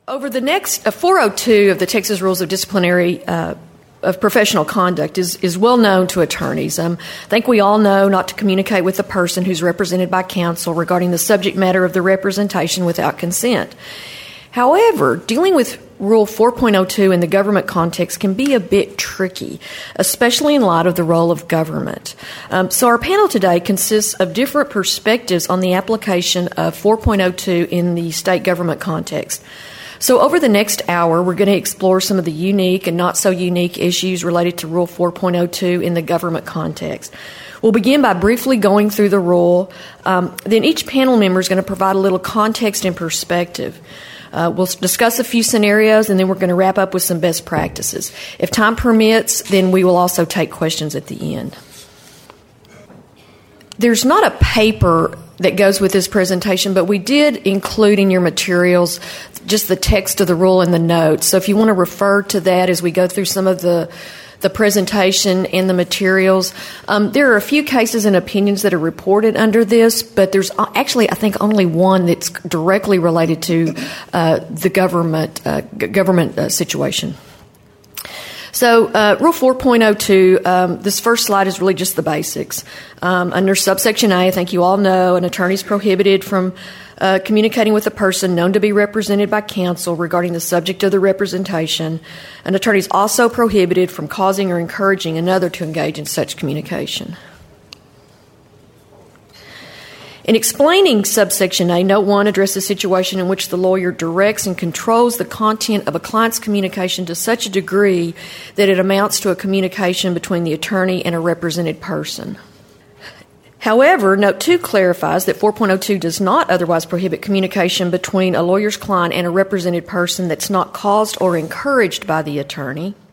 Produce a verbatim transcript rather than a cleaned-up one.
Over the next, uh, four oh two of the Texas Rules of Disciplinary uh, of Professional Conduct is, is well known to attorneys. Um, I think we all know not to communicate with the person who's represented by counsel regarding the subject matter of the representation without consent. However, dealing with Rule four point oh two in the government context can be a bit tricky, especially in light of the role of government. Um, so our panel today consists of different perspectives on the application of four point oh two in the state government context. So over the next hour, we're going to explore some of the unique and not so unique issues related to Rule four point oh two in the government context. We'll begin by briefly going through the rule. Um, then each panel member is going to provide a little context and perspective. Uh, we'll discuss a few scenarios, and then we're going to wrap up with some best practices. If time permits, then we will also take questions at the end. There's not a paper that goes with this presentation, but we did include in your materials just the text of the rule and the notes. So if you want to refer to that as we go through some of the the presentation and the materials. Um, there are a few cases and opinions that are reported under this, but there's actually, I think, only one that's directly related to uh, the government uh, g- government uh, situation. So uh, Rule four point oh two, um, this first slide is really just the basics. Um, under subsection A, I think you all know, an attorney is prohibited from uh, communicating with a person known to be represented by counsel regarding the subject of the representation. An attorney is also prohibited from causing or encouraging another to engage in such communication. In explaining subsection A, Note one addresses a situation in which the lawyer directs and controls the content of a client's communication to such a degree that it amounts to a communication between the attorney and a represented person. However, Note two clarifies that four point oh two does not otherwise prohibit communication between a lawyer's client and a represented person that's not caused or encouraged by the attorney.